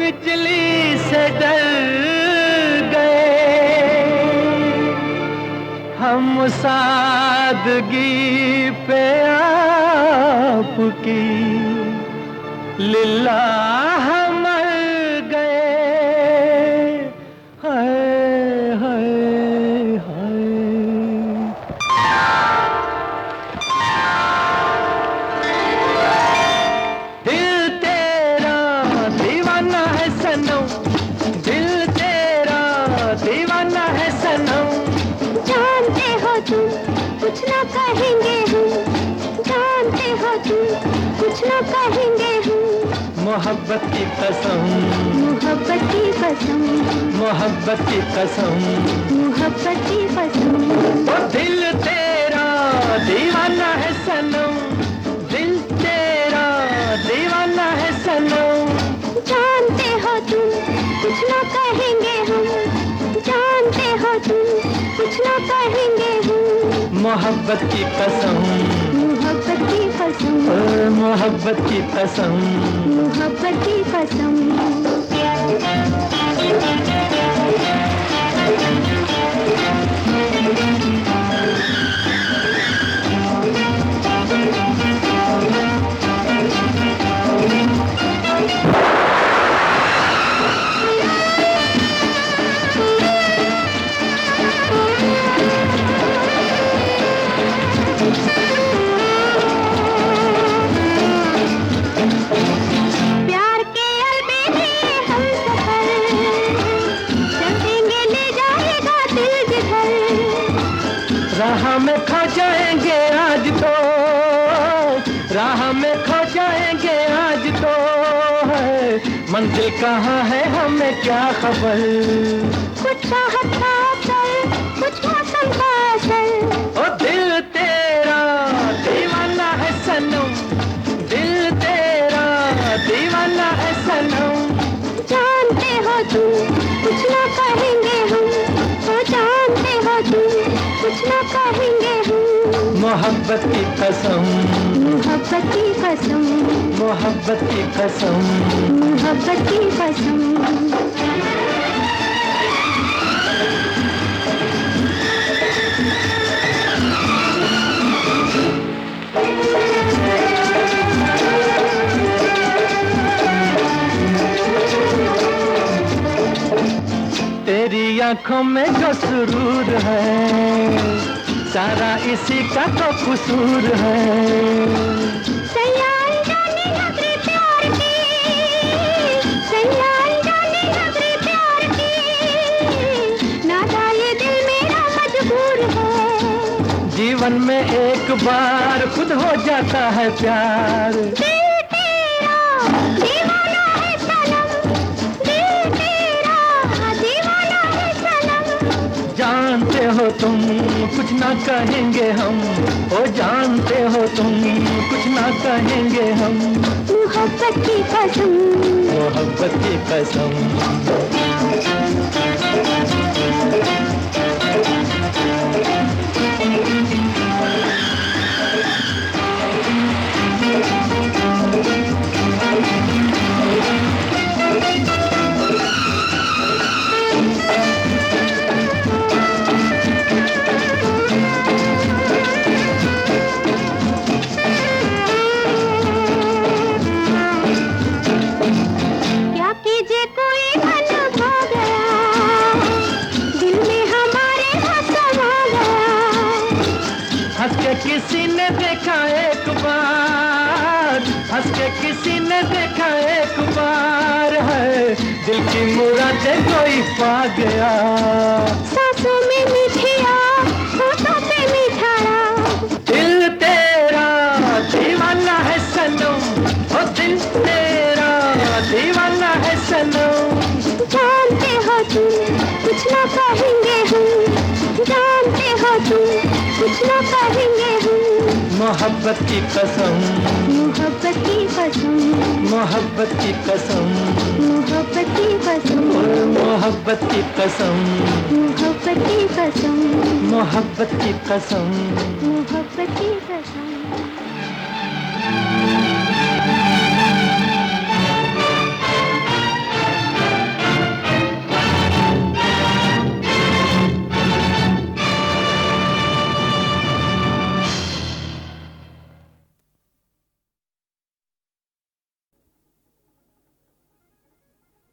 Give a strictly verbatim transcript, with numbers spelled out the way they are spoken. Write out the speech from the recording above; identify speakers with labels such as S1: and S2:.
S1: बिजली से डर गए हम सादगी पे आपकी लिल्लाह मर गए। हाय हाय हाय। दिल तेरा दीवाना है सनम, दिल तेरा दीवाना है सनम।
S2: जानते हो तुम कुछ ना कहेंगे हम, जानते हो तुम कुछ ना कहेंगे हम।
S1: मोहब्बत की कसम,
S2: मोहब्बत की कसम,
S1: मोहब्बत की कसम,
S2: मोहब्बत की कसम।
S1: ओ दिल तेरा दीवाना है सनम, दिल तेरा दीवाना है सनम।
S2: जानते हो तुम कुछ ना कहेंगे हम, जानते हो तुम कुछ ना कहेंगे हम।
S1: मोहब्बत की कसम,
S2: मोहब्बत की कसम,
S1: ओ मोहब्बत की कसम।
S2: मोहब्बत की कसम। प्यार के अलबेले हम सफर चलेंगे, ले जाएगा दिल जिधर।
S1: राह में खो जाएंगे आज तो, राह में खो जाएंगे आज तो है। मंजिल कहाँ है हमें क्या खबर।
S2: कुछ चाहत का असर, कुछ मौसम का असर।
S1: ओ दिल तेरा दीवाना है सनम, दिल तेरा दीवाना है सनम।
S2: जानते हो तुम कुछ ना कहेंगे हम, ओ जानते हो तुम कुछ ना कहेंगे हम।
S1: मोहब्बत की कसम,
S2: मोहब्बत की कसम,
S1: मोहब्बत की कसम।
S2: मोहब्बत की कसम।
S1: तेरी आंखों में जो सुरूर है सारा इसी का तो कसूर है।
S2: सयाई डाली नजरे प्यार की, सयाई डाली नजरे प्यार की। नादा ये दिल मेरा मजबूर है।
S1: जीवन में एक बार खुद हो जाता है प्यार।
S2: दिल तेरा दीवाना है सनम, दिल तेरा दीवाना है सनम।
S1: जानते हो तुम कुछ ना कहेंगे हम, ओ जानते हो तुम कुछ ना कहेंगे हम।
S2: मोहब्बत की कसम,
S1: मोहब्बत की कसम।
S2: क्या कीजिए कोई मन खो गया, दिल में हमारे हंस समा गया।
S1: हंस के किसी ने देखा एक बार, हंस के किसी ने देखा एक बार है। दिल की मुरादें कोई पा गया।
S2: सांसों में मिठिया, होठों पे मीठा राग।
S1: दिल तेरा दीवाना है सनम, ओ दिल तेरा दीवाना है सनम।
S2: जानते हो तुम कुछ ना कहेंगे हम, जानते हो तुम कुछ ना कहेंगे हम।
S1: मोहब्बत की कसम,
S2: मोहब्बत की कसम,
S1: मोहब्बत की कसम,
S2: मोहब्बत की कसम,
S1: ओ मोहब्बत की कसम,
S2: मोहब्बत की कसम,
S1: मोहब्बत की कसम।
S2: मोहब्बत की कसम।